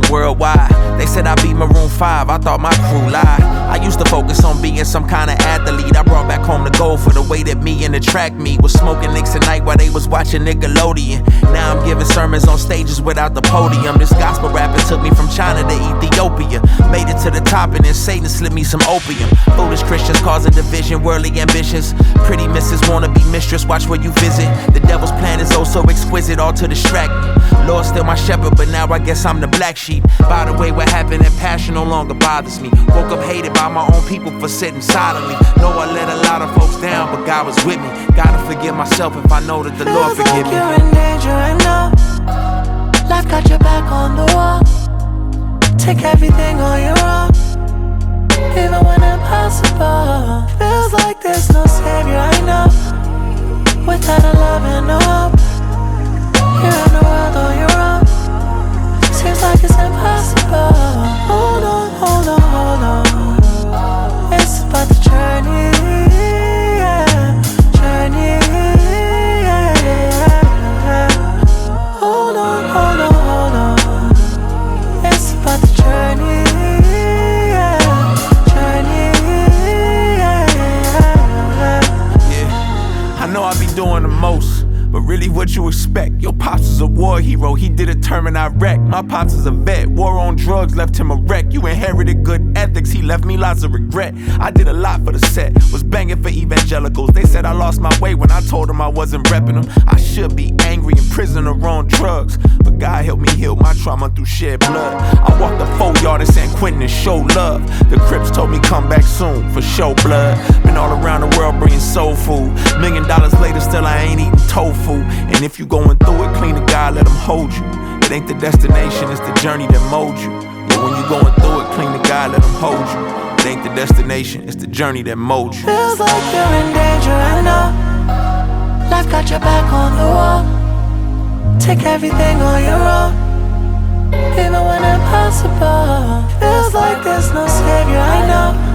worldwide. They said I beat Maroon 5, I thought my crew lied. I used to focus on being some kind of athlete. I brought back home the gold for the way that me and the track meet. Was smoking nicks at night while they was watching Nickelodeon. Now I'm giving sermons on stages without the podium. This gospel rapping took me from China to Ethiopia. Made it to the top and then Satan slipped me some opium. Foolish Christians causing division, worldly ambitions. Pretty misses wanna be mistress, watch where you visit. The devil's plan is oh so exquisite, all to distract me. Lord still my shepherd, but now I guess I'm the black sheep. By the way, what happened in passion no longer bothers me. Woke up hated by my own people for sitting silently. Know I let a lot of folks down, but God was with me. Gotta forgive myself if I know that the Lord forgive me. You're in danger, I know. Life got your back on the wall. Take everything on your own, even when impossible. Feels like there's no savior, I know. Without a love and no hope, you're in the world on your own. Seems like it's impossible. Hold on, hold on, hold on. It's about the journey, yeah. Journey, yeah. Hold on, hold on, hold on. It's about the journey, yeah. Journey, Yeah, I know I be doing the most, but really what you expect? Your pops is a war hero, he did a term in Iraq. My pops is a vet, war on drugs left him a wreck. You inherited good ethics, he left me lots of regret. I did a lot for the set, was banging for evangelicals. They said I lost my way when I told them I wasn't repping them. I should be angry in prison or on drugs, but God helped me heal my trauma through shed blood. I walked the 4 yard in San Quentin and show love. The Crips told me come back soon for show blood. Been all around the world bringing soul food. $1 million later still I ain't eating tofu. And if you going through it, clean to God, let him hold you. It ain't the destination, it's the journey that mold you. Yeah, when you going through it, clean to God, let him hold you. It ain't the destination, it's the journey that molds you. Feels like you're in danger, I know. Life got your back on the wall. Take everything on your own, even when impossible. Feels like there's no savior, I know.